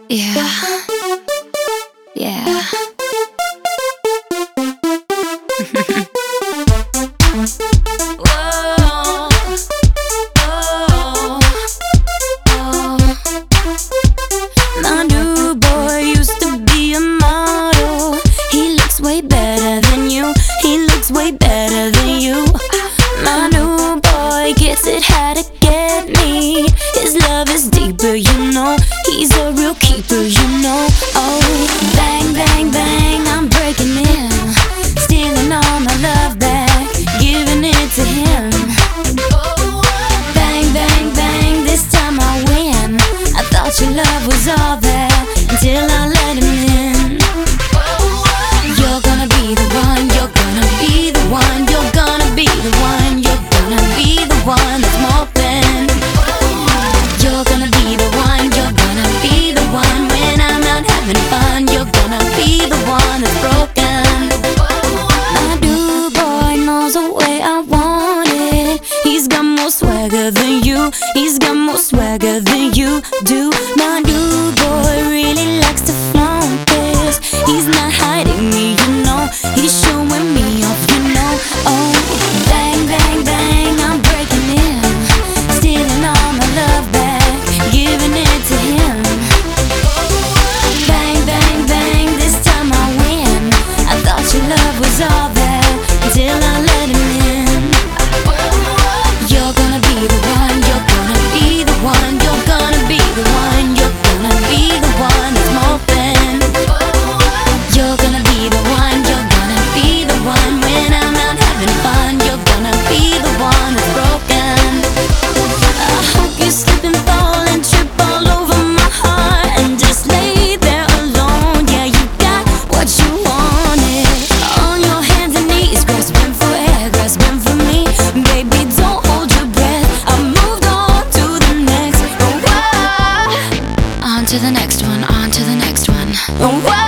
Yeah. Yeah. Whoa. Oh. Oh. My new boy used to be a model. He looks way better than you. He looks way better than you. My new boy gets it how to get me. His love is deeper, you know. He's a real keeper, you know. Oh, bang, bang, bang, I'm breaking in, stealing all my love back, giving it to him. Bang, bang, bang, this time I win. I thought your love was all there until I let him in. You're gonna be the one, you're gonna be the one, you're gonna be the one, you're gonna be the one that's moping. You're gonna be the one, you're gonna be the one when I'm not having fun. You're gonna be the one that's broken. My new boy knows the way I want it. He's got more swagger than you. He's got more swagger than you do. My new boy really likes to flaunt this. He's not hiding me, you know. He's showing me off, you know. Oh, bang, bang, bang, I'm breaking in, stealing all my love back, giving it to him. Bang, bang, bang, this time I win. I thought your love was all there until I let him in. You're gonna be the one, you're gonna be the one, you're gonna be the one, you're gonna be the one that's moping. You're gonna be the one, you're gonna be the one when I'm not having fun. You're gonna be the one that's broken. I hope you slip and fall and trip all over my heart and just lay there alone. Yeah, you got what you wanted. On your hands and knees, grasping for air, grasping for me. Baby, don't hold your breath. I moved on to the next. Oh, on to the next one, on to the next one. Oh,